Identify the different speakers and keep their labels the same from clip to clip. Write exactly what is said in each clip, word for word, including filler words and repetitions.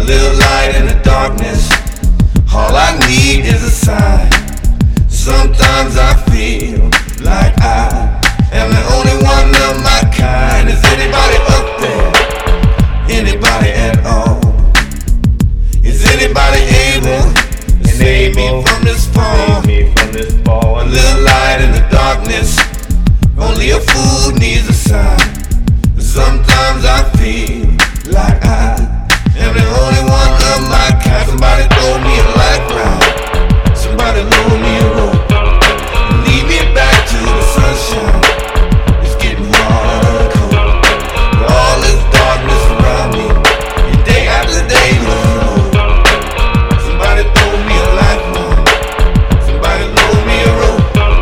Speaker 1: little light in the darkness. All I need is a sign. Sometimes I feel like I am the only one of my kind. Is anybody up there? Anybody at all? Is anybody able to save me from this fall? A little light in the darkness. Only a fool needs a sign. Sometimes I feel like I am the only one of my kind. Somebody throw me a lifeline. Somebody loan me a rope. Lead me back to the sunshine. It's getting hard and cold. With all this darkness around me, and day after day looking low. Somebody throw me a lifeline. Somebody loan me a rope.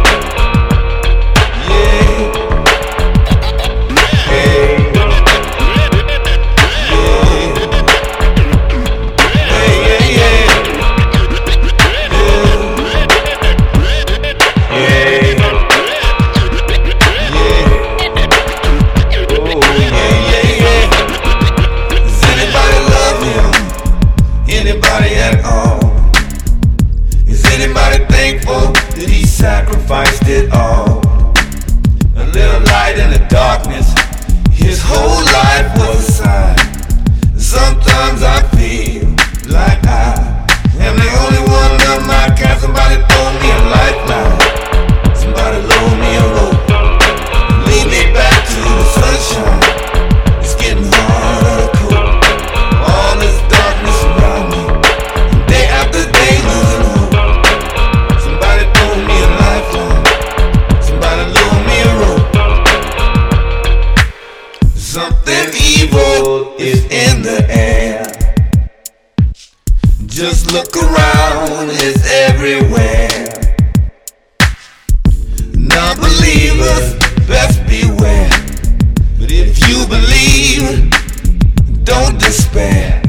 Speaker 1: Anybody at all? Is anybody thankful that he sacrificed it all? A little light in the darkness. His whole life was a sign. Sometimes I feel like I am the only one of my kind. Somebody throw me a lifeline. Somebody loan me a rope. Lead me back to the sunshine. It's getting harder to cope. All this darkness around me, day after day losing hope. Somebody throw me a lifeline. Somebody loan me a rope. Something evil is in the air. Just look around, it's everywhere. Non-believers, best beware. But if you believe, don't despair.